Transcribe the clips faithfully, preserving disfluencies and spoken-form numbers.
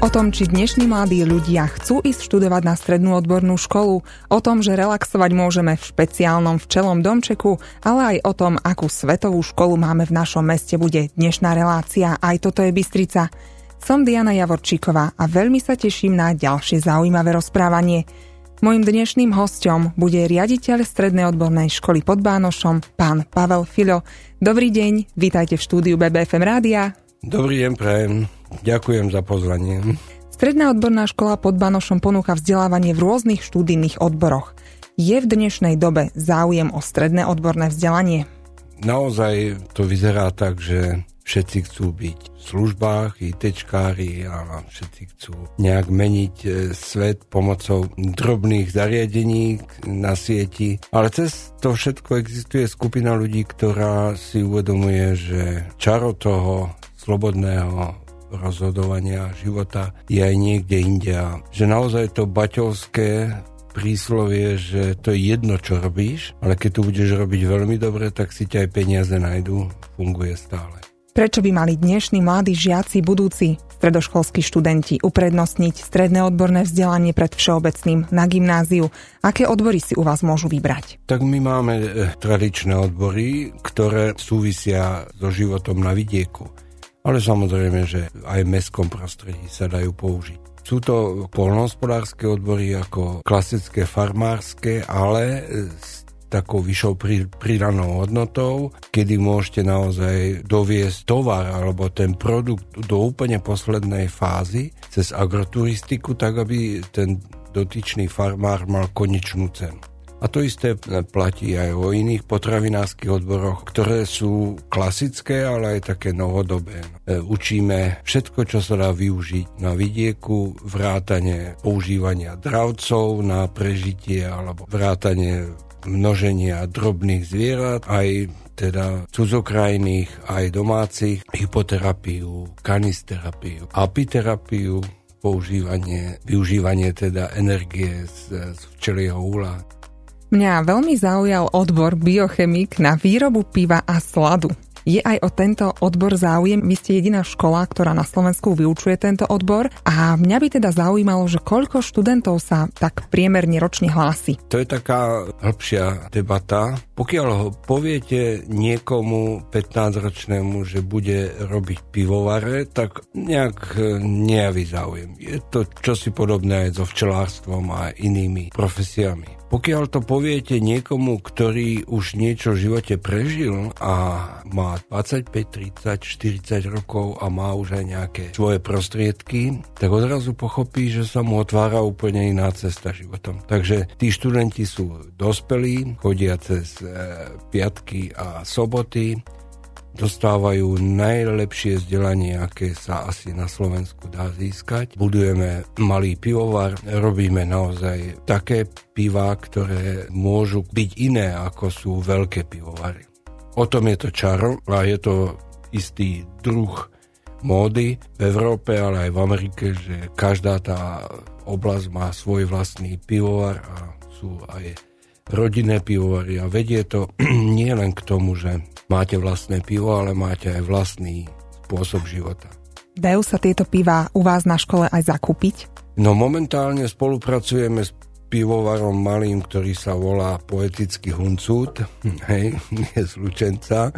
O tom, či dnešní mladí ľudia chcú ísť študovať na strednú odbornú školu, o tom, že relaxovať môžeme v špeciálnom včelom domčeku, ale aj o tom, akú svetovú školu máme v našom meste, bude dnešná relácia. Aj toto je Bystrica. Som Diana Javorčíková a veľmi sa teším na ďalšie zaujímavé rozprávanie. Mojím dnešným hosťom bude riaditeľ strednej odbornej školy pod Bánošom, pán Pavel Filo. Dobrý deň, vítajte v štúdiu bé bé ef em rádia. Dobrý deň, prajem. Ďakujem za pozvanie. Stredná odborná škola pod Bánošom ponúka vzdelávanie v rôznych študijných odboroch. Je v dnešnej dobe záujem o stredné odborné vzdelanie? Naozaj to vyzerá tak, že všetci chcú byť v službách, ITčkári a všetci chcú nejak meniť svet pomocou drobných zariadení na sieti. Ale cez to všetko existuje skupina ľudí, ktorá si uvedomuje, že čaro toho slobodného rozhodovania života je aj niekde inde. Že naozaj to baťovské príslovie, že to je jedno, čo robíš, ale keď tu budeš robiť veľmi dobre, tak si ťa aj peniaze nájdú, funguje stále. Prečo by mali dnešní mladí žiaci, budúci stredoškolskí študenti uprednostniť stredné odborné vzdelanie pred všeobecným na gymnáziu? Aké odbory si u vás môžu vybrať? Tak my máme tradičné odbory, ktoré súvisia so životom na vidieku. Ale samozrejme, že aj v mestskom prostredí sa dajú použiť. Sú to poľnohospodárske odbory ako klasické farmárske, ale s takou vyššou pridanou hodnotou, kedy môžete naozaj doviesť tovar alebo ten produkt do úplne poslednej fázy cez agroturistiku, tak aby ten dotyčný farmár mal konečnú cenu. A to isté platí aj o iných potravinárskych odboroch, ktoré sú klasické, ale aj také novodobé. Učíme všetko, čo sa dá využiť na vidieku, vrátane používania dravcov na prežitie alebo vrátane množenia drobných zvierat, aj teda cudzokrajných, aj domácich, hypoterapiu, kanisterapiu, apiterapiu, používanie, využívanie teda energie z, z včelieho úla. Mňa veľmi zaujal odbor biochemik na výrobu piva a sladu. Je aj o tento odbor záujem? Vy ste jediná škola, ktorá na Slovensku vyučuje tento odbor a mňa by teda zaujímalo, že koľko študentov sa tak priemerne ročne hlási. To je taká hĺbšia debata. Pokiaľ ho poviete niekomu pätnásťročnému, že bude robiť pivovare, tak nejak nejaví záujem. Je to čosi podobné aj so včelárstvom a inými profesiami. Pokiaľ to poviete niekomu, ktorý už niečo v živote prežil a má dvadsaťpäť, tridsať, štyridsať rokov a má už aj nejaké svoje prostriedky, tak odrazu pochopí, že sa mu otvára úplne iná cesta životom. Takže tí študenti sú dospelí, chodia cez e, piatky a soboty, dostávajú najlepšie vzdelanie, aké sa asi na Slovensku dá získať. Budujeme malý pivovar, robíme naozaj také pivá, ktoré môžu byť iné, ako sú veľké pivovary. O tom je to čaro a je to istý druh módy v Európe, ale aj v Amerike, že každá tá oblasť má svoj vlastný pivovar a sú aj rodinné pivovary a vedie to nie len k tomu, že máte vlastné pivo, ale máte aj vlastný spôsob života. Dajú sa tieto pivá u vás na škole aj zakúpiť? No momentálne spolupracujeme s pivovarom malým, ktorý sa volá Poetický Huncút, hej, je z Lučenca.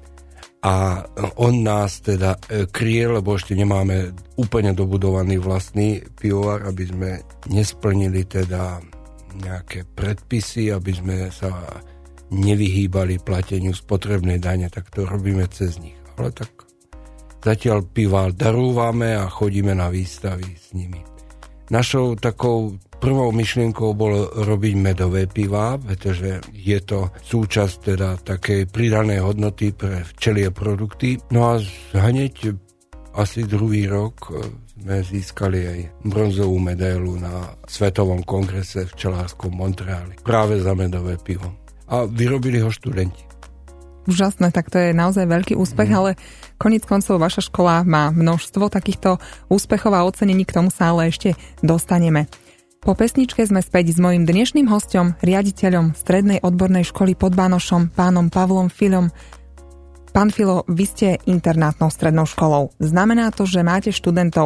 A on nás teda kryje, lebo ešte nemáme úplne dobudovaný vlastný pivovar, aby sme nesplnili teda nejaké predpisy, aby sme sa nevyhýbali plateniu spotrebnej dane, tak to robíme cez nich. Ale tak zatiaľ piva darúvame a chodíme na výstavy s nimi. Našou takou prvou myšlienkou bolo robiť medové pivá, pretože je to súčasť teda takej pridanej hodnoty pre včelie produkty. No a hneď asi druhý rok sme získali aj bronzovú medailu na Svetovom kongrese včelárskom Montreali. Práve za medové pivo. A vyrobili ho študenti. Úžasné, tak to je naozaj veľký úspech, mm. ale koniec koncov vaša škola má množstvo takýchto úspechov a ocenení, k tomu sa ale ešte dostaneme. Po pesničke sme späť s mojím dnešným hosťom, riaditeľom Strednej odbornej školy pod Bánošom, pánom Pavlom Filom. Pán Filo, vy ste internátnou strednou školou. Znamená to, že máte študentov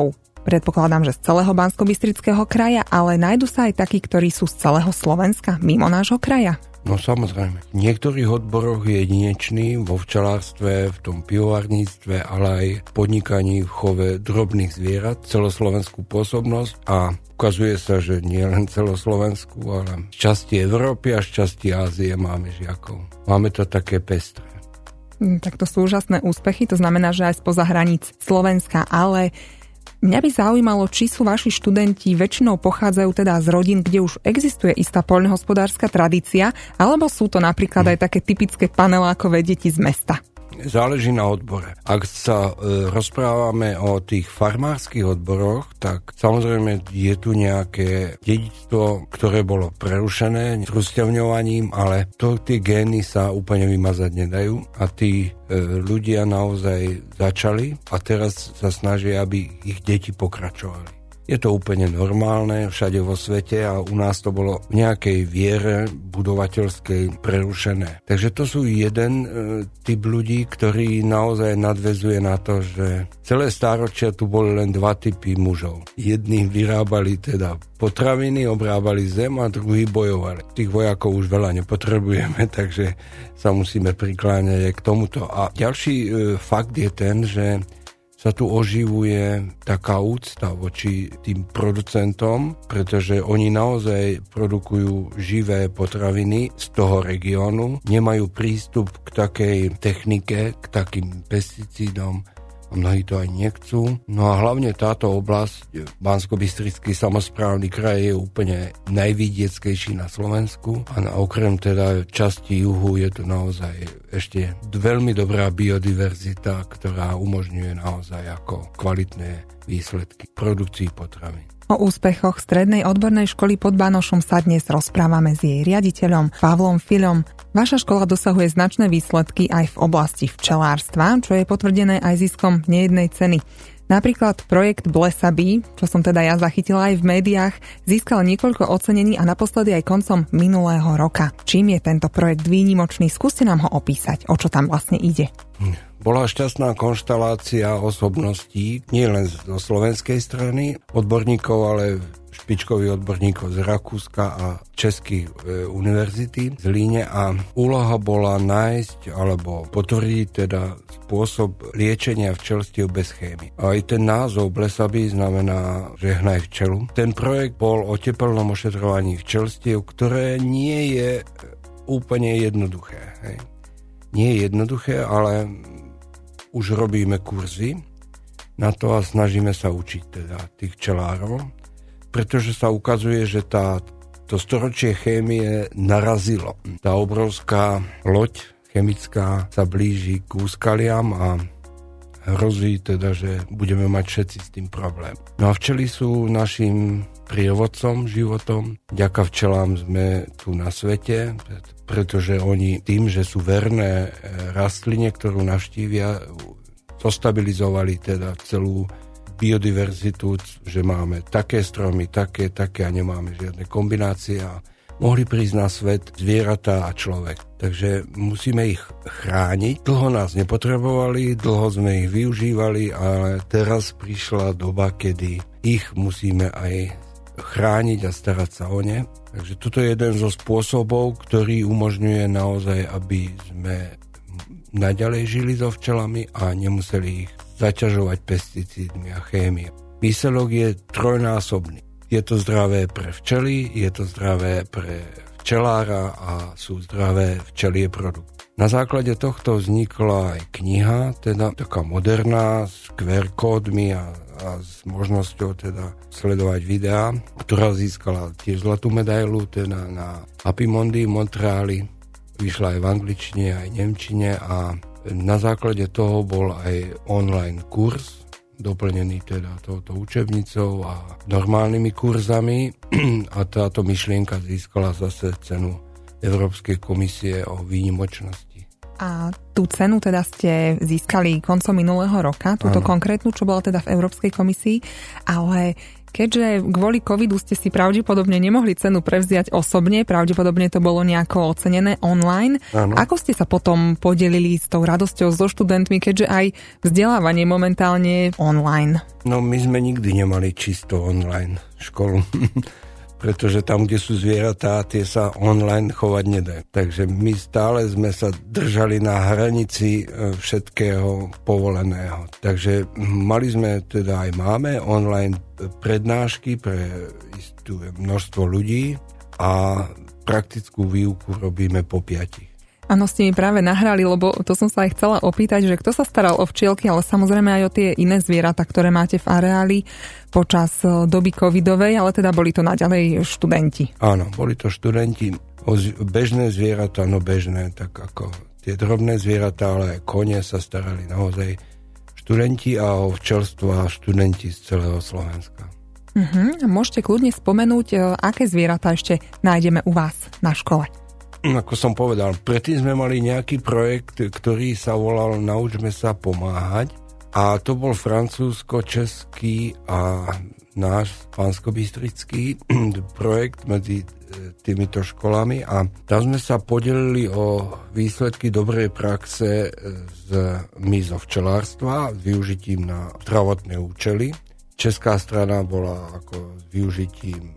predpokladám, že z celého Banskobystrického kraja, ale nájdu sa aj takí, ktorí sú z celého Slovenska, mimo nášho kraja? No samozrejme. V niektorých odboroch je jedinečný, vo včelárstve, v tom pivovarníctve, ale aj v podnikaní v chove drobných zvierat, celoslovenskú pôsobnosť a ukazuje sa, že nie len celoslovensku, ale z časti Európy a z časti Ázie máme žiakov. Máme to také pestré. Tak to sú úžasné úspechy, to znamená, že aj spoza hraníc Slovenska, ale mňa by zaujímalo, či sú vaši študenti väčšinou pochádzajú teda z rodín, kde už existuje istá poľnohospodárska tradícia, alebo sú to napríklad aj také typické panelákové deti z mesta? Záleží na odbore. Ak sa e, rozprávame o tých farmárskych odboroch, tak samozrejme je tu nejaké dedičstvo, ktoré bolo prerušené trusťovňovaním, ale to, tie gény sa úplne vymazať nedajú a tí e, ľudia naozaj začali a teraz sa snažia, aby ich deti pokračovali. Je to úplne normálne všade vo svete a u nás to bolo v nejakej viere budovateľskej prerušené. Takže to sú jeden e, typ ľudí, ktorý naozaj nadväzuje na to, že celé stáročia tu boli len dva typy mužov. Jedni vyrábali teda potraviny, obrábali zem a druhí bojovali. Tých vojakov už veľa nepotrebujeme, takže sa musíme prikláňať k tomuto. A ďalší e, fakt je ten, že sa tu oživuje taká úcta voči tým producentom, pretože oni naozaj produkujú živé potraviny z toho regiónu, nemajú prístup k takej technike, k takým pesticídom, a mnohí to aj nechcú. No a hlavne táto oblasť, Banskobystrický samosprávny kraj je úplne najvidieckejší na Slovensku a na, okrem teda časti juhu je tu naozaj ešte veľmi dobrá biodiverzita, ktorá umožňuje naozaj ako kvalitné výsledky produkcii potravín. O úspechoch Strednej odbornej školy pod Banošom sa dnes rozprávame s jej riaditeľom Pavlom Filom. Vaša škola dosahuje značné výsledky aj v oblasti včelárstva, čo je potvrdené aj ziskom nejednej ceny. Napríklad projekt Blesa Bee, čo som teda ja zachytila aj v médiách, získal niekoľko ocenení a naposledy aj koncom minulého roka. Čím je tento projekt výnimočný? Skúste nám ho opísať, o čo tam vlastne ide. Bola šťastná konštalácia osobností, nie len zo slovenskej strany odborníkov, ale špičkových odborníkov z Rakúska a českých e, univerzity z Líne a úloha bola nájsť alebo potvrdiť teda spôsob liečenia včelstiev bez chémie. A aj ten názov Blesa Bee znamená žehnaj včelu. Ten projekt bol o tepelnom ošetrovaní včelstiev, ktoré nie je úplne jednoduché. Hej. Nie je jednoduché, ale už robíme kurzy na to a snažíme sa učiť teda tých včelárov, pretože sa ukazuje, že tá, to storočie chémie narazilo. Tá obrovská loď chemická sa blíži k úskaliam a hrozí teda, že budeme mať všetci s tým problém. No a včely sú našim prievodcom životom. Vďaka včelám sme tu na svete, pretože oni tým, že sú verné rastline, ktorú navštívia, zostabilizovali teda celú biodiverzitu, že máme také stromy, také, také a nemáme žiadne kombinácie a mohli prísť na svet zvieratá a človek. Takže musíme ich chrániť. Dlho nás nepotrebovali, dlho sme ich využívali, ale teraz prišla doba, kedy ich musíme aj chrániť a starať sa o ne. Takže toto je jeden zo spôsobov, ktorý umožňuje naozaj, aby sme naďalej žili so včelami a nemuseli ich zaťažovať pesticídmi a chémiou. Výsledok je trojnásobný. Je to zdravé pre včely, je to zdravé pre včelára a sú zdravé včelie produkty. Na základe tohto vznikla aj kniha, teda taká moderná, s kú er kódmi a, a s možnosťou teda sledovať videá, ktorá získala tiež zlatú medailu teda na Apimondy v Montreali. Vyšla aj v angličtine, aj nemčine a na základe toho bol aj online kurz, doplnený teda touto učebnicou a normálnymi kurzami a táto myšlienka získala zase cenu Európskej komisie o výnimočnosti. A tú cenu teda ste získali koncom minulého roka, túto ano. Konkrétnu, čo bola teda v Európskej komisii, ale Keďže kvôli covidu ste si pravdepodobne nemohli cenu prevziať osobne, pravdepodobne to bolo nejako ocenené online. Ano. Ako ste sa potom podelili s tou radosťou so študentmi, keďže aj vzdelávanie momentálne online? No my sme nikdy nemali čisto online školu. Pretože tam, kde sú zvieratá, tie sa online chovať nedajú. Takže my stále sme sa držali na hranici všetkého povoleného. Takže mali sme, teda aj máme online prednášky pre isté množstvo ľudí a praktickú výuku robíme po piatich. Áno, ste mi práve nahrali, lebo to som sa aj chcela opýtať, že kto sa staral o včielky, ale samozrejme aj o tie iné zvieratá, ktoré máte v areáli počas doby covidovej, ale teda boli to naďalej študenti. Áno, boli to študenti. O bežné zvieratá, no bežné, tak ako tie drobné zvieratá, ale aj kone sa starali naozaj študenti a o včelstvo a študenti z celého Slovenska. Uh-huh. Môžete kľudne spomenúť, aké zvieratá ešte nájdeme u vás na škole? Ako som povedal, predtým sme mali nejaký projekt, ktorý sa volal Naučme sa pomáhať a to bol francúzsko-český a náš pánskobystrický projekt medzi týmito školami a tam sme sa podelili o výsledky dobrej praxe z mízo včelárstva s využitím na zdravotné účely. Česká strana bola ako s využitím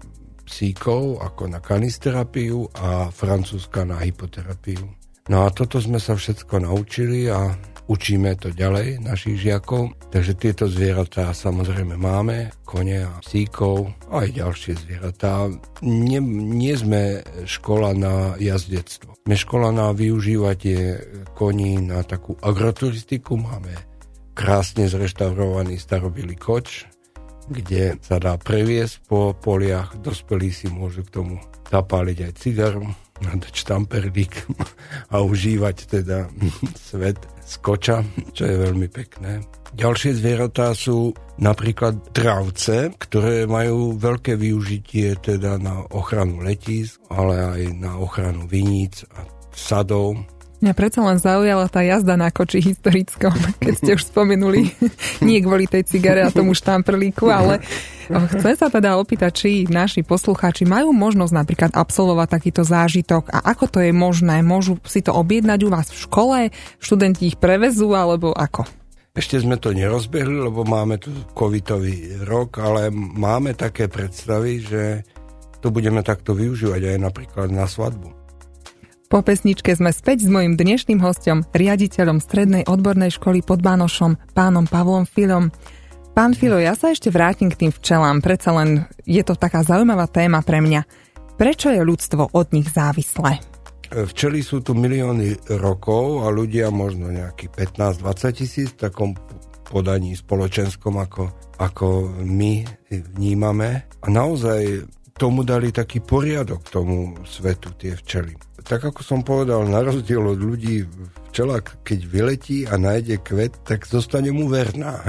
psíkov ako na kanisterapiu a francúzska na hypoterapiu. No a toto sme sa všetko naučili a učíme to ďalej našich žiakov. Takže tieto zvieratá samozrejme máme, kone a psíkov a aj ďalšie zvieratá. Nie, nie sme škola na jazdectvo. Sme škola na využívanie koní na takú agroturistiku. Máme krásne zreštaurovaný starobilý koč, kde sa dá previesť po poliach. Dospelí si môžu k tomu zapáliť aj cigaru, dať štamperlík a užívať teda svet z koča, čo je veľmi pekné. Ďalšie zvieratá sú napríklad dravce, ktoré majú veľké využitie teda na ochranu letísk, ale aj na ochranu viníc a sadov. Mňa predsa len zaujala tá jazda na koči historickom, keď ste už spomenuli, nie kvôli tej cigare a tomu štamprlíku, ale chcem sa teda opýtať, či naši poslucháči majú možnosť napríklad absolvovať takýto zážitok a ako to je možné? Môžu si to objednať u vás v škole? Študenti ich prevezú alebo ako? Ešte sme to nerozbehli, lebo máme tu covidový rok, ale máme také predstavy, že to budeme takto využívať aj napríklad na svadbu. Po pesničke sme späť s mojím dnešným hosťom, riaditeľom Strednej odbornej školy pod Bánošom, pánom Pavlom Filom. Pán Filo, ja sa ešte vrátim k tým včelám, predsa len je to taká zaujímavá téma pre mňa. Prečo je ľudstvo od nich závislé? Včely sú tu milióny rokov a ľudia možno nejakých pätnásť dvadsať tisíc v takom podaní spoločenskom, ako, ako my vnímame. A naozaj tomu dali taký poriadok tomu svetu tie včely. Tak ako som povedal, na rozdiel od ľudí, včela, keď vyletí a nájde kvet, tak zostane mu verná.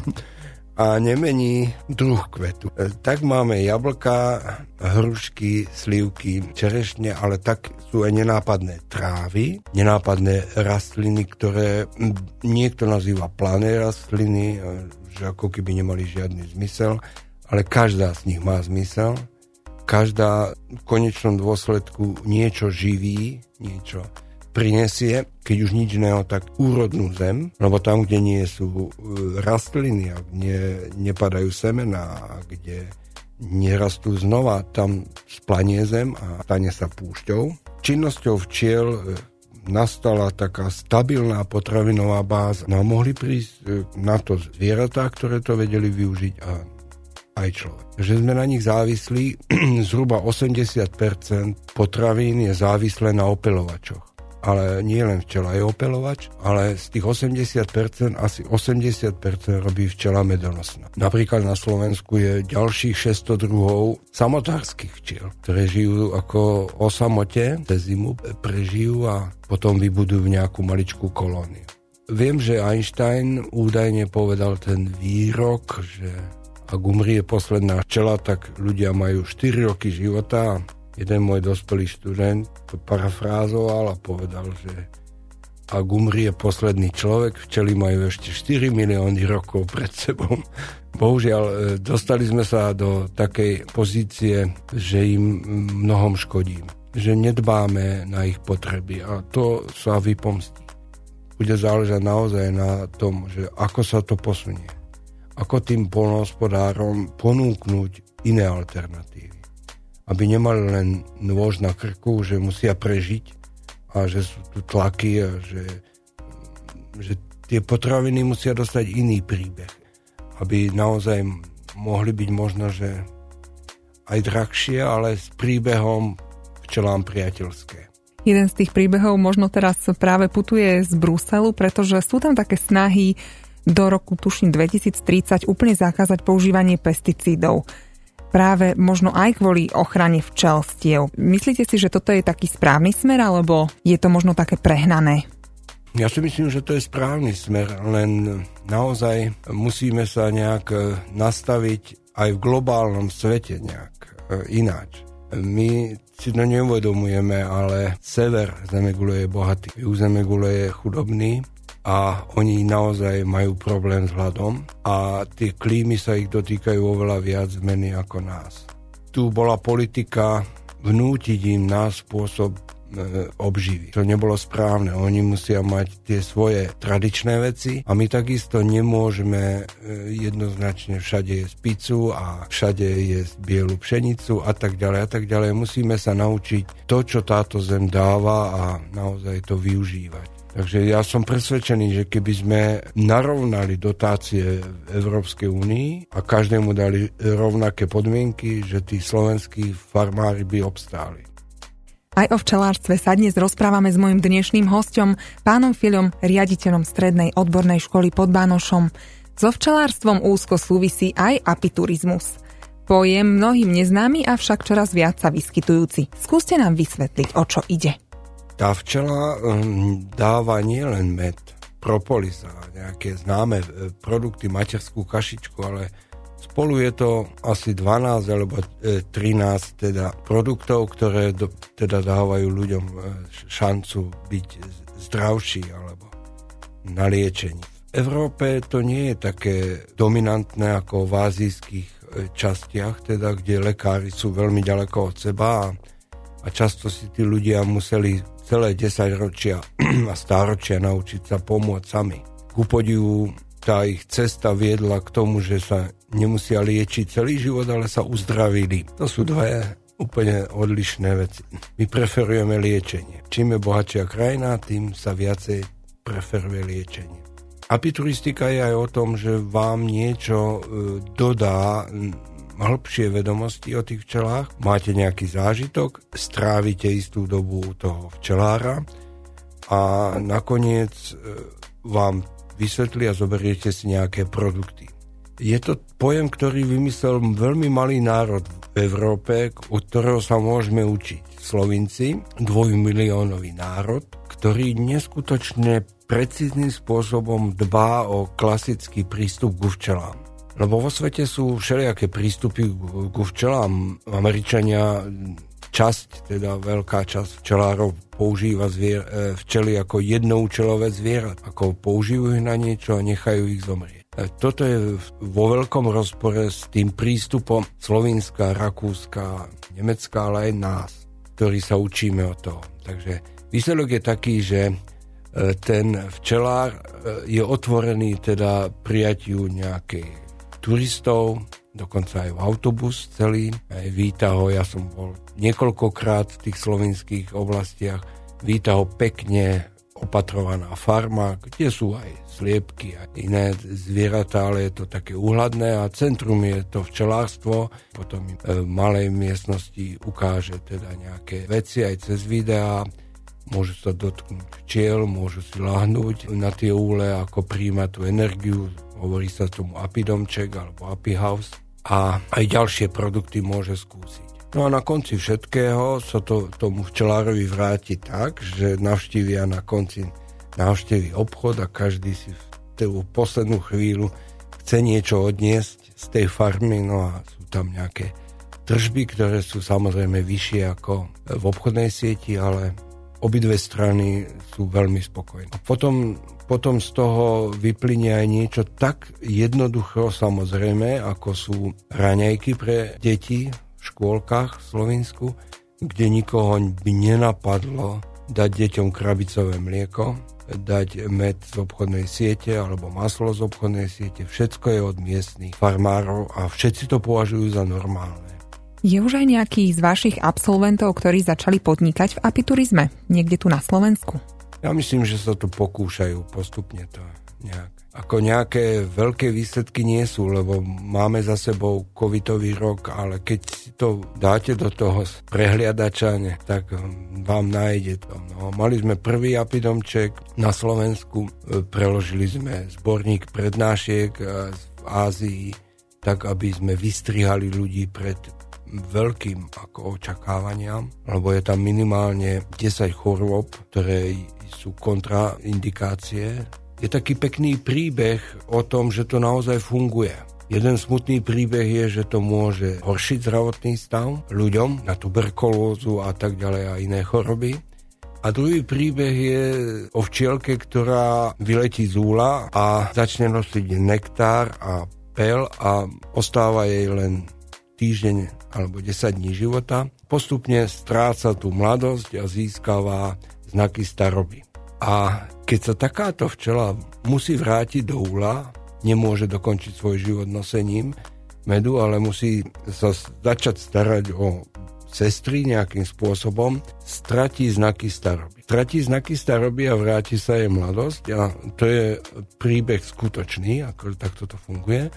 A nemení druh kvetu. Tak máme jablka, hrušky, slivky, čerešne, ale tak sú aj nenápadné trávy, nenápadné rastliny, ktoré niekto nazýva plané rastliny, že ako keby nemali žiadny zmysel, ale každá z nich má zmysel. Každá v konečnom dôsledku niečo živí, niečo prinesie, keď už nič iného, tak úrodnú zem, lebo tam, kde nie sú rastliny a nie, nepadajú semená a kde nerastú znova, tam splanie zem a stane sa púšťou. Činnosťou včiel nastala taká stabilná potravinová báza. No a mohli prísť na to zvieratá, ktoré to vedeli využiť a aj človek. Že sme na nich závislí, zhruba osemdesiat percent potravín je závislé na opeľovačoch. Ale nie len včela je opeľovač, ale z tých osemdesiat percent asi osemdesiat percent robí včela medonosná. Napríklad na Slovensku je ďalších šesťsto druhov samotárskych včiel, ktoré žijú ako o samote, cez zimu prežijú a potom vybudujú nejakú maličkú kolóniu. Viem, že Einstein údajne povedal ten výrok, že ak umrie posledná včela, tak ľudia majú štyri roky života. Jeden môj dospelý študent to parafrázoval a povedal, že ak umrie posledný človek, včely majú ešte štyri milióny rokov pred sebou. Bohužiaľ, dostali sme sa do takej pozície, že im mnohom škodíme, že nedbáme na ich potreby a to sa vypomstí. Bude záležať naozaj na tom, že ako sa to posunie. Ako tým poľnohospodárom ponúknuť iné alternatívy. Aby nemali len nôž na krku, že musia prežiť a že sú tu tlaky a že, že tie potraviny musia dostať iný príbeh. Aby naozaj mohli byť možno, že aj drahšie, ale s príbehom včelám priateľské. Jeden z tých príbehov možno teraz práve putuje z Bruselu, pretože sú tam také snahy do roku, tuším, dvetisíctridsať úplne zakázať používanie pesticídov. Práve možno aj kvôli ochrane včelstiev. Myslíte si, že toto je taký správny smer, alebo je to možno také prehnané? Ja si myslím, že to je správny smer, len naozaj musíme sa nejak nastaviť aj v globálnom svete nejak ináč. My si to neuvedomujeme, ale sever Zemegule je bohatý, juh Zemegule je chudobný a oni naozaj majú problém s hladom a tie klímy sa ich dotýkajú oveľa viac zmeny ako nás. Tu bola politika vnútiť im náš spôsob e, obživy. To nebolo správne. Oni musia mať tie svoje tradičné veci a my takisto nemôžeme e, jednoznačne všade jesť pizzu a všade jesť bielu pšenicu a tak ďalej a tak ďalej. Musíme sa naučiť to, čo táto zem dáva a naozaj to využívať. Takže ja som presvedčený, že keby sme narovnali dotácie v Európskej únii a každému dali rovnaké podmienky, že tí slovenskí farmári by obstáli. Aj o včelárstve sa dnes rozprávame s mojím dnešným hosťom, pánom Filom, riaditeľom Strednej odbornej školy pod Bánošom. So včelárstvom úzko súvisí aj apiturizmus. Pojem mnohým neznámy, avšak čoraz viac sa vyskytujúci. Skúste nám vysvetliť, o čo ide. Tá včela um, dáva nielen med, propolis a nejaké známe produkty, materskú kašičku, ale spolu je to asi dvanásť alebo trinásť teda produktov, ktoré do, teda dávajú ľuďom šancu byť zdravší alebo na liečení. V Európe to nie je také dominantné ako v ázijských častiach, teda kde lekári sú veľmi ďaleko od seba a, a často si tí ľudia museli celé desaťročia a stáročia naučiť sa pomôcť sami. Ku podivu tá ich cesta viedla k tomu, že sa nemusia liečiť celý život, ale sa uzdravili. To sú dve úplne odlišné veci. My preferujeme liečenie. Čím je bohatšia krajina, tým sa viacej preferuje liečenie. Apituristika je aj o tom, že vám niečo dodá hĺbšie vedomosti o tých včelách, máte nejaký zážitok, strávite istú dobu u toho včelára a nakoniec vám vysvetlí a zoberiete si nejaké produkty. Je to pojem, ktorý vymyslel veľmi malý národ v Európe, od ktorého sa môžeme učiť. Slovinci, dvojmiliónový národ, ktorý neskutočne precízným spôsobom dbá o klasický prístup ku včelám. Lebo vo svete sú všelijaké prístupy ku včelám. Američania, časť, teda veľká časť včelárov používa zvier, včely ako jednoúčelové zviera. Ako používajú ich na niečo a nechajú ich zomrieť. Toto je vo veľkom rozpore s tým prístupom Slovinska, Rakúska, Nemecka, ale aj nás, ktorí sa učíme od toho. Takže výsledok je taký, že ten včelár je otvorený teda prijatiu nejakej turistov, dokonca aj v autobus celý, aj víta ho, ja som bol niekoľkokrát v tých slovinských oblastiach, víta ho pekne opatrovaná farma, kde sú aj sliepky a iné zvieratá, ale je to také úhľadné a centrum je to včelárstvo, potom v malej miestnosti ukáže teda nejaké veci aj cez videá, môžu sa dotknúť včiel, môžu si láhnuť na tie úle, ako príjma tú energiu, hovorí sa tomu apidomček alebo apihouse a aj ďalšie produkty môže skúsiť. No a na konci všetkého sa to tomu včelárovi vráti tak, že navštívia na konci navštíví obchod a každý si v tú poslednú chvíľu chce niečo odniesť z tej farmy, no a sú tam nejaké tržby, ktoré sú samozrejme vyššie ako v obchodnej sieti, ale obidve strany sú veľmi spokojné. A potom, potom z toho vyplynie aj niečo tak jednoducho, samozrejme, ako sú raňajky pre deti v škôlkach v Slovensku, kde nikoho by nenapadlo dať deťom krabicové mlieko, dať med z obchodnej siete alebo maslo z obchodnej siete. Všetko je od miestnych farmárov a všetci to považujú za normálne. Je už aj nejaký z vašich absolventov, ktorí začali podnikať v apiturizme, niekde tu na Slovensku? Ja myslím, že sa to pokúšajú postupne to nejak. Ako nejaké veľké výsledky nie sú, lebo máme za sebou covidový rok, ale keď si to dáte do toho prehliadača, tak vám nájde to. No, mali sme prvý apidomček na Slovensku, preložili sme zborník prednášiek v Ázii, tak aby sme vystrihali ľudí pred veľkým ako očakávaniam, lebo je tam minimálne desať chorôb, ktoré sú kontraindikácie. Je taký pekný príbeh o tom, že to naozaj funguje. Jeden smutný príbeh je, že to môže horšiť zdravotný stav ľuďom na tuberkulózu a tak ďalej a iné choroby. A druhý príbeh je o včielke, ktorá vyletí z úla a začne nosiť nektár a pel a ostáva jej len týždeň alebo desať dní života. Postupne stráca tú mladosť a získava znaky staroby. A keď sa takáto včela musí vrátiť do úla, nemôže dokončiť svoj život nosením medu, ale musí sa začať starať o sestry nejakým spôsobom, stratí znaky staroby. Stratí znaky staroby a vráti sa jej mladosť a to je príbeh skutočný, ako takto to funguje.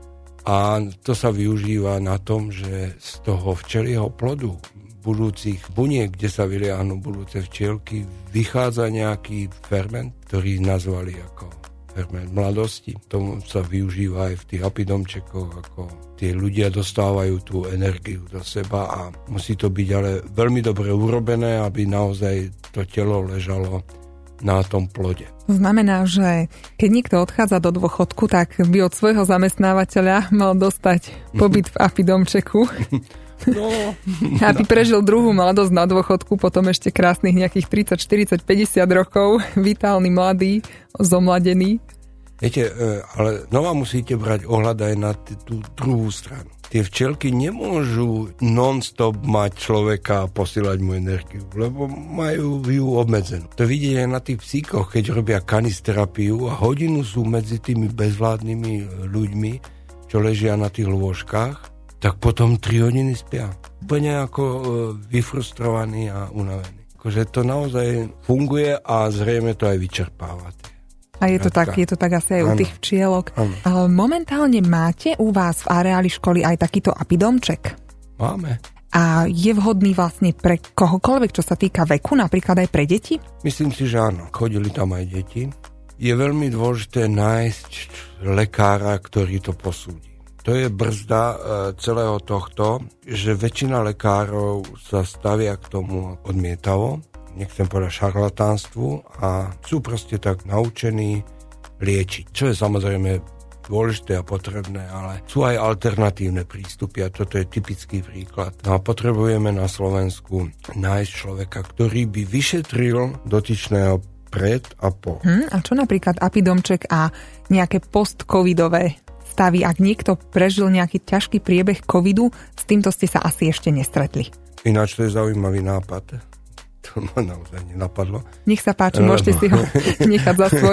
A to sa využíva na tom, že z toho včelieho plodu budúcich buniek, kde sa vyliahnú budúce včielky, vychádza nejaký ferment, ktorý nazvali ako ferment mladosti. Tomu sa využíva aj v tých apidomčekoch, ako tie ľudia dostávajú tú energiu do seba a musí to byť ale veľmi dobre urobené, aby naozaj to telo ležalo na tom plode. To znamená, že keď niekto odchádza do dôchodku, tak by od svojho zamestnávateľa mal dostať pobyt v apidomčeku. No. Aby prežil druhú mladosť na dôchodku, potom ešte krásnych nejakých tridsať, štyridsať, päťdesiat rokov, vitálny, mladý, zomladený. Viete, ale znova musíte brať ohľad aj na t- tú druhú stranu. Tie včielky nemôžu non-stop mať človeka a posielať mu energiu, lebo majú ju obmedzenú. To vidíte aj na tých psíkoch, keď robia kanisterapiu a hodinu sú medzi tými bezvládnymi ľuďmi, čo ležia na tých lôžkach, tak potom tri hodiny spia. Úplne ako vyfrustrovaní a unavení. Akože to naozaj funguje a zrejme to aj vyčerpáva. A je to tak, je to tak asi aj ano. U tých včielok. Ano. Momentálne máte u vás v areáli školy aj takýto apidomček? Máme. A je vhodný vlastne pre kohokoľvek, čo sa týka veku, napríklad aj pre deti? Myslím si, že áno. Chodili tam aj deti. Je veľmi dôležité nájsť lekára, ktorý to posúdi. To je brzda celého tohto, že väčšina lekárov sa stavia k tomu odmietavo, nechcem povedať šarlatánstvu a sú proste tak naučení liečiť. Čo je samozrejme dôležité a potrebné, ale sú aj alternatívne prístupy a toto je typický príklad. No a potrebujeme na Slovensku nájsť človeka, ktorý by vyšetril dotyčného pred a po. Hm, a čo napríklad apidomček a nejaké post-covidové stavy? Ak niekto prežil nejaký ťažký priebeh covidu, s týmto ste sa asi ešte nestretli. Ináč to je zaujímavý nápad. To ma naozaj nenapadlo. Nech sa páči, Lebo... môžete si ho nechať za svoj.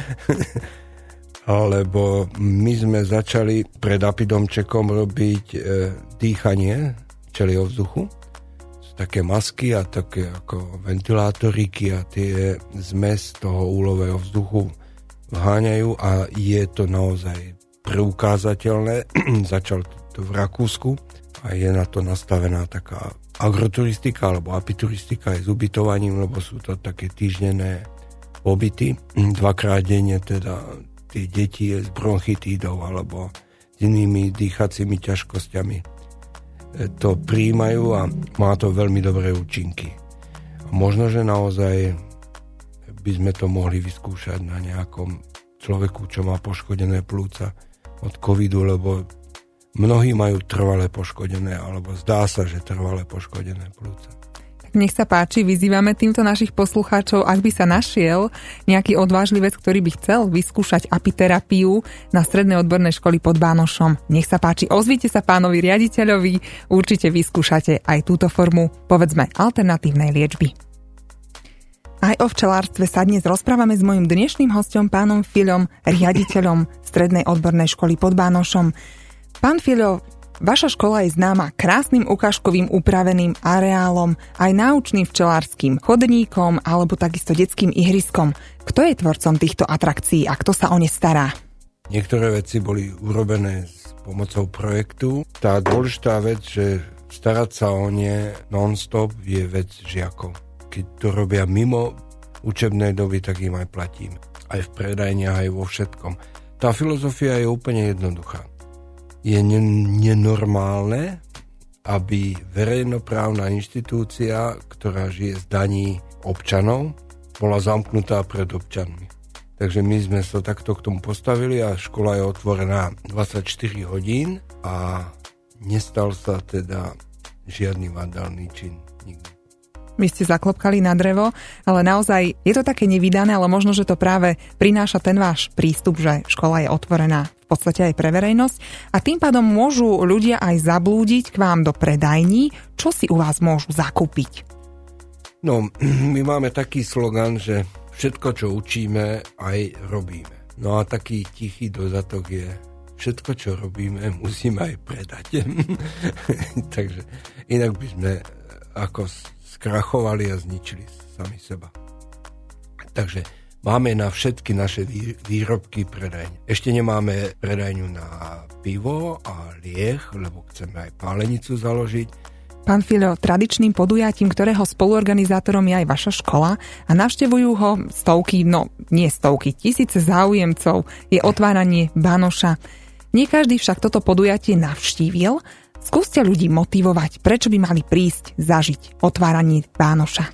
Lebo my sme začali pred apidomčekom robiť e, dýchanie včelieho vzduchu. Sú také masky a také ako ventilátoriky a tie zmes toho úlového vzduchu vháňajú a je to naozaj preukázateľné. Začal to v Rakúsku a je na to nastavená taká agroturistika alebo apituristika aj s ubytovaním, lebo sú to také týždenné pobyty. Dvakrát denne teda tie deti s bronchitídou alebo s inými dýchacími ťažkosťami to prijímajú a má to veľmi dobré účinky. A možno, že naozaj by sme to mohli vyskúšať na nejakom človeku, čo má poškodené plúca od covidu, lebo mnohí majú trvalé poškodené, alebo zdá sa, že trvalé poškodené plúca. Nech sa páči, vyzývame týmto našich poslucháčov, ak by sa našiel nejaký odvážlivec, ktorý by chcel vyskúšať apiterapiu na strednej odbornej školy pod Bánošom. Nech sa páči, ozvite sa pánovi riaditeľovi, určite vyskúšate aj túto formu, povedzme, alternatívnej liečby. Aj o včelárstve sa dnes rozprávame s mojím dnešným hosťom, pánom Fiľom, riaditeľom strednej odbornej školy pod Bánošom. Pán Fiľo, vaša škola je známa krásnym ukážkovým upraveným areálom, aj náučným včelárskym chodníkom alebo takisto detským ihriskom. Kto je tvorcom týchto atrakcií a kto sa o ne stará? Niektoré veci boli urobené s pomocou projektu. Tá dôležitá vec, že starať sa o ne non-stop je vec žiakov. Keď to robia mimo učebnej doby, tak im aj platím. Aj v predajniach, aj vo všetkom. Tá filozofia je úplne jednoduchá. Je nenormálne, aby verejnoprávna inštitúcia, ktorá žije z daní občanov, bola zamknutá pred občanmi. Takže my sme sa takto k tomu postavili a škola je otvorená dvadsaťštyri hodín a nestal sa teda žiadny vandálny čin nikdy. Vy ste zaklopkali na drevo, ale naozaj je to také nevydané, ale možno, že to práve prináša ten váš prístup, že škola je otvorená v podstate aj pre verejnosť a tým pádom môžu ľudia aj zablúdiť k vám do predajní, čo si u vás môžu zakúpiť. No, my máme taký slogan, že všetko, čo učíme, aj robíme. No a taký tichý dodatok je, všetko, čo robíme, musíme aj predať. Takže inak by sme ako skrachovali a zničili sami seba. Takže máme na všetky naše výrobky predajne. Ešte nemáme predajňu na pivo a lieh, lebo chceme aj pálenicu založiť. Pán Fiľo, tradičným podujatím, ktorého spoluorganizátorom je aj vaša škola a navštevujú ho stovky, no nie stovky, tisíce záujemcov, je otváranie Bánoša. Nie každý však toto podujatie navštívil. Skúste ľudí motivovať, prečo by mali prísť zažiť otváranie Bánoša.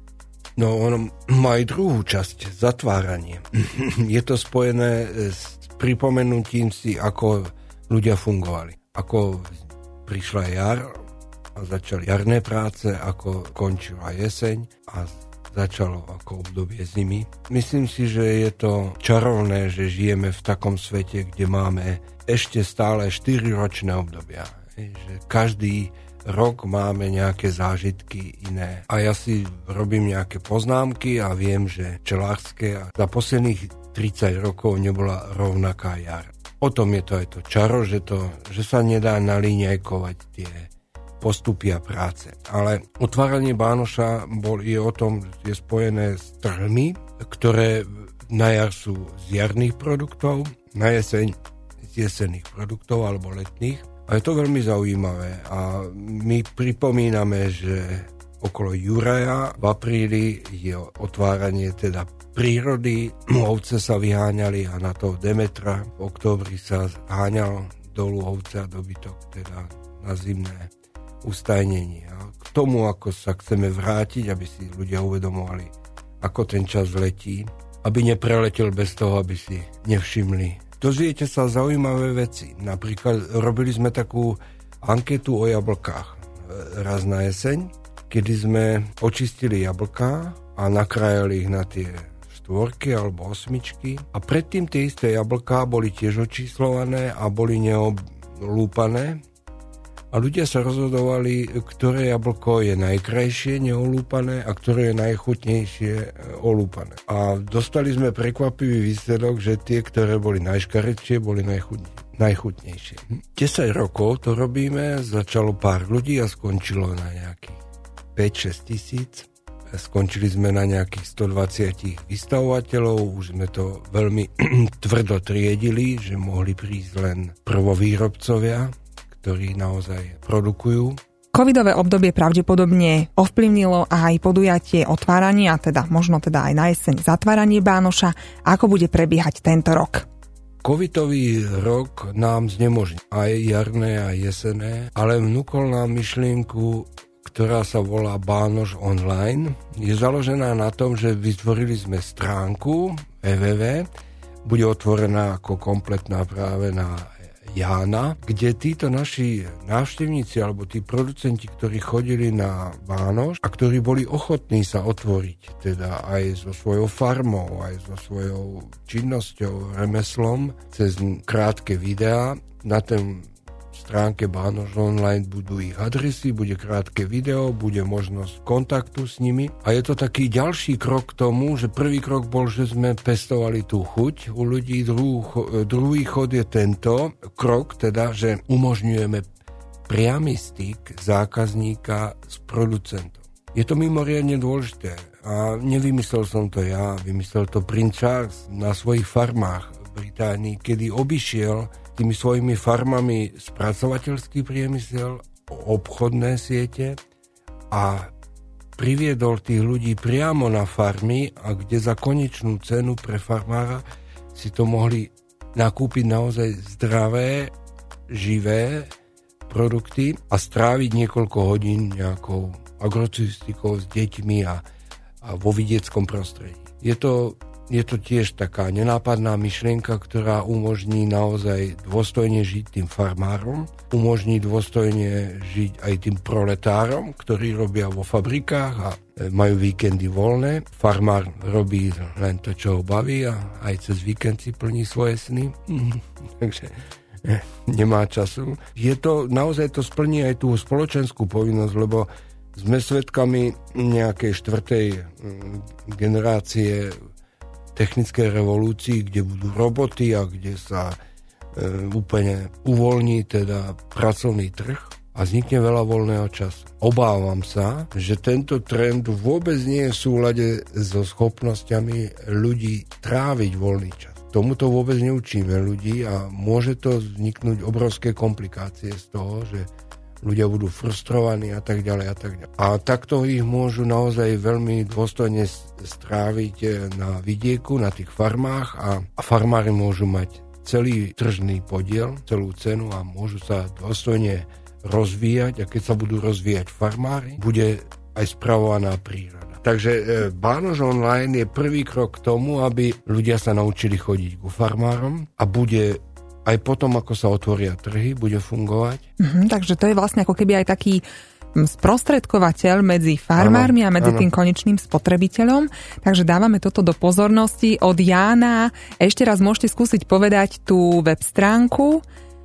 No, ono má aj druhú časť, zatváranie. Je to spojené s pripomenutím si, ako ľudia fungovali. Ako prišla jar a začali jarné práce, ako končila jeseň a začalo ako obdobie zimy. Myslím si, že je to čarovné, že žijeme v takom svete, kde máme ešte stále štyriročné obdobia. Že každý rok máme nejaké zážitky iné. A ja si robím nejaké poznámky a viem, že včelárske za posledných tridsať rokov nebola rovnaká jar. O tom je to aj to čaro, že, to, že sa nedá nalíňajkovať tie postupy a práce. Ale otváranie Bánoša bol, je o tom, je spojené s trhmi, ktoré na jar sú z jarných produktov, na jeseň z jesenných produktov alebo letných. A je to veľmi zaujímavé a my pripomíname, že okolo Juraja v apríli je otváranie teda prírody, ovce sa vyháňali a na toho Demetra v októbri sa háňal dolu ovce a dobytok, teda na zimné ustajnenie. A k tomu, ako sa chceme vrátiť, aby si ľudia uvedomovali, ako ten čas letí, aby nepreletel bez toho, aby si nevšimli. Dozviete sa zaujímavé veci. Napríklad robili sme takú anketu o jablkách raz na jeseň, kedy sme očistili jablká a nakrájali ich na tie štvorky alebo osmičky. A predtým tie isté jablká boli tiež očíslované a boli neolúpané. A ľudia sa rozhodovali, ktoré jablko je najkrajšie neolúpané a ktoré je najchutnejšie olúpané. A dostali sme prekvapivý výsledok, že tie, ktoré boli najškaredšie, boli najchutne, najchutnejšie. desať rokov to robíme, začalo pár ľudí a skončilo na nejakých päť šesť tisíc. Skončili sme na nejakých stodvadsať vystavovateľov, už sme to veľmi tvrdo triedili, že mohli prísť len prvovýrobcovia, ktorí naozaj produkujú. Covidové obdobie pravdepodobne ovplyvnilo aj podujatie otvárania, teda možno teda aj na jeseň zatváranie Bánoša. Ako bude prebiehať tento rok? Covidový rok nám znemožní aj jarné, aj jesenné, ale vnúkol nám myšlienku, ktorá sa volá Bánoš online. Je založená na tom, že vytvorili sme stránku www, bude otvorená ako kompletná práve na Jána, kde títo naši návštevníci alebo tí producenti, ktorí chodili na Vánoš a ktorí boli ochotní sa otvoriť, teda aj so svojou farmou, aj so svojou činnosťou, remeslom, cez krátke videá. Na ten stránke Bánoš online budú ich adresy, bude krátke video, bude možnosť kontaktu s nimi. A je to taký ďalší krok k tomu, že prvý krok bol, že sme pestovali tú chuť u ľudí, druhý, druhý chod je tento krok, teda, že umožňujeme priamy styk zákazníka s producentom. Je to mimoriadne dôležité a nevymyslel som to ja, vymyslel to Prince Charles na svojich farmách v Británii, kedy obišiel tými svojimi farmami spracovateľský priemysel, obchodné siete a priviedol tých ľudí priamo na farmy a kde za konečnú cenu pre farmára si to mohli nakúpiť naozaj zdravé, živé produkty a stráviť niekoľko hodín nejakou agroceustikou s deťmi a, a vo vidieckom prostredí. Je to Je to tiež taká nenápadná myšlienka, ktorá umožní naozaj dôstojne žiť tým farmárom, umožní dôstojne žiť aj tým proletárom, ktorí robia vo fabrikách a majú víkendy voľné. Farmár robí len to, čo ho baví a aj cez víkend si plní svoje sny. Takže nemá času. Je to, naozaj to splní aj tú spoločenskú povinnosť, lebo sme svedkami nejakej štvrtej generácie technickej revolúcii, kde budú roboty a kde sa e, úplne uvoľní teda pracovný trh a vznikne veľa voľného času. Obávam sa, že tento trend vôbec nie je v súlade so schopnosťami ľudí tráviť voľný čas. Tomuto vôbec neučíme ľudí a môže to vzniknúť obrovské komplikácie z toho, že ľudia budú frustrovaní a tak ďalej a tak ďalej. A takto ich môžu naozaj veľmi dôstojne stráviť na vidieku, na tých farmách a, a farmári môžu mať celý tržný podiel, celú cenu a môžu sa dôstojne rozvíjať a keď sa budú rozvíjať farmári, bude aj spravovaná príroda. Takže e, Bánoš online je prvý krok k tomu, aby ľudia sa naučili chodiť ku farmárom a bude aj potom, ako sa otvoria trhy, bude fungovať. Mhm, takže to je vlastne ako keby aj taký sprostredkovateľ medzi farmármi ano, a medzi ano. tým konečným spotrebiteľom. Takže dávame toto do pozornosti od Jána. Ešte raz môžete skúsiť povedať tú web stránku.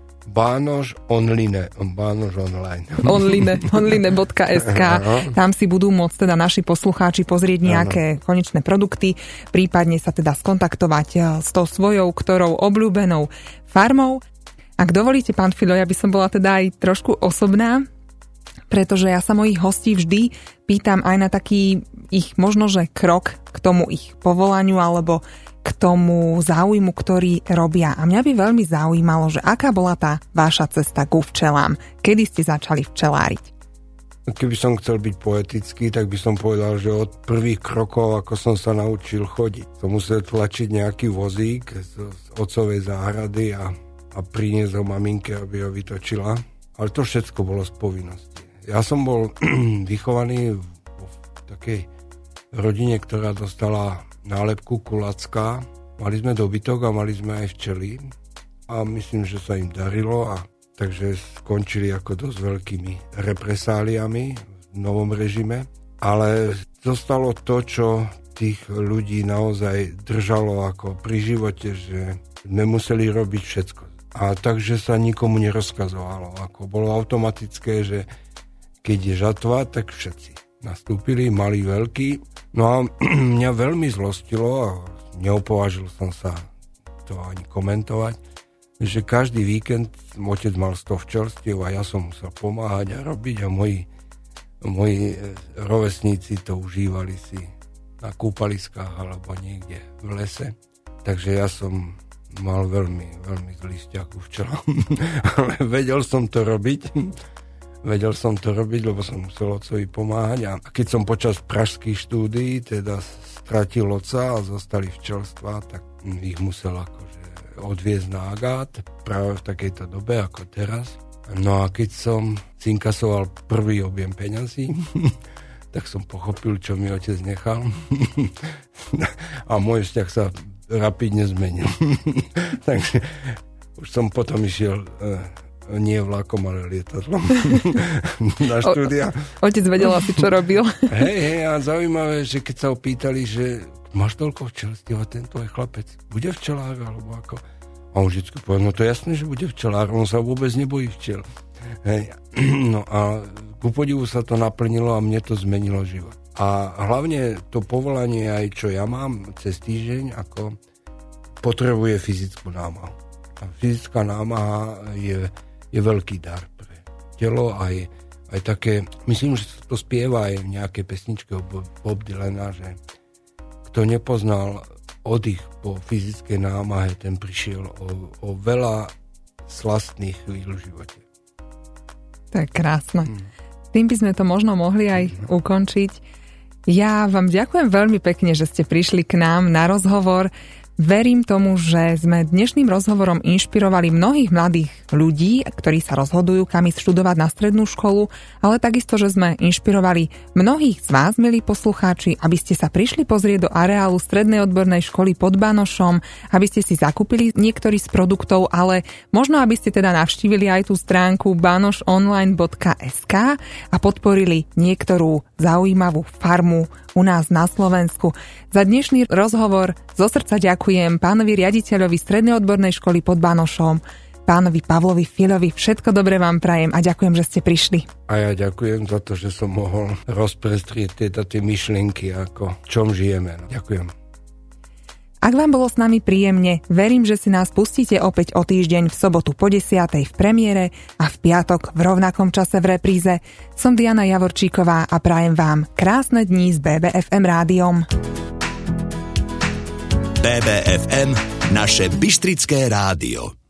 Bánoš online. Bánoš online. Online, online bodka es ká. Tam si budú môcť teda naši poslucháči pozrieť nejaké ano. konečné produkty, prípadne sa teda skontaktovať s tou svojou, ktorou obľúbenou farmou. Ak dovolíte, pán Filo, ja by som bola teda aj trošku osobná, pretože ja sa mojich hostí vždy pýtam aj na taký ich možno, že krok k tomu ich povolaniu alebo k tomu záujmu, ktorý robia. A mňa by veľmi zaujímalo, že aká bola tá vaša cesta ku včelám? Kedy ste začali včeláriť? Keby som chcel byť poetický, tak by som povedal, že od prvých krokov, ako som sa naučil chodiť, som musel tlačiť nejaký vozík z otcovej záhrady a, a priniesť ho maminke, aby ho vytočila. Ale to všetko bolo z povinnosti. Ja som bol vychovaný v, v takej rodine, ktorá dostala nálepku Kulacká. Mali sme dobytok a mali sme aj včely a myslím, že sa im darilo a takže skončili ako dosť veľkými represáliami v novom režime. Ale zostalo to, čo tých ľudí naozaj držalo ako pri živote, že sme museli robiť všetko. A takže sa nikomu nerozkazovalo. Ako bolo automatické, že keď je žatva, tak všetci nastúpili, malí, veľkí. No a mňa veľmi zlostilo a neopovážil som sa to ani komentovať, že každý víkend otec mal sto včelstiev a ja som musel pomáhať a robiť a moji, moji rovesníci to užívali si na kúpaliskách alebo niekde v lese. Takže ja som mal veľmi, veľmi zlý vzťah ku včelám. Ale vedel som to robiť. Vedel som to robiť, lebo som musel otcovi pomáhať. A keď som počas pražských štúdií teda stratil otca a zostali včelstva, tak ich musel akože odviezť na Agát práve v takejto dobe ako teraz. No a keď som cinkasoval prvý objem peňazí, tak som pochopil, čo mi otec nechal. A môj vzťah sa rapidne zmenil. Takže už som potom išiel nie vlakom, ale lietadlom na štúdia. O, otec vedel asi, čo robil. Hej, hej, a zaujímavé, že keď sa opýtali, že máš toľko včelstiev a tento je chlapec, bude včelár, alebo ako? A on vždycky povedal, no to je jasné, že bude včelár, on sa vôbec nebojí včel. Hej, no a ku podivu sa to naplnilo a mne to zmenilo život. A hlavne to povolanie aj, čo ja mám cez týždeň, ako potrebuje fyzickú námahu. A fyzická námaha je, je veľký dar pre telo, aj, aj také, myslím, že sa to spieva aj v nejakej pesničke o Bob Dylana, že kto nepoznal oddych po fyzickej námahe, ten prišiel o, o veľa slastných chvíľ v živote. To je krásne. Hmm. Tým by sme to možno mohli aj hmm. ukončiť. Ja vám ďakujem veľmi pekne, že ste prišli k nám na rozhovor. Verím tomu, že sme dnešným rozhovorom inšpirovali mnohých mladých ľudí, ktorí sa rozhodujú, kam ísť študovať na strednú školu, ale takisto, že sme inšpirovali mnohých z vás, milí poslucháči, aby ste sa prišli pozrieť do areálu Strednej odbornej školy pod Banošom, aby ste si zakúpili niektorý z produktov, ale možno, aby ste teda navštívili aj tú stránku banoš online bodka es ká a podporili niektorú zaujímavú farmu u nás na Slovensku. Za dnešný rozhovor zo srdca ďakujem pánovi riaditeľovi Strednej odbornej školy pod Banošom, pánovi Pavlovi Filovi. Všetko dobré vám prajem a ďakujem, že ste prišli. A ja ďakujem za to, že som mohol rozprestrieť tieto tie myšlienky, ako v čom žijeme. Ďakujem. Ak vám bolo s nami príjemne, verím, že si nás pustíte opäť o týždeň v sobotu po desiatej v premiére a v piatok v rovnakom čase v repríze. Som Diana Javorčíková a prajem vám krásne dni s bé bé ef em rádiom. bé bé ef em, naše bystrické rádio.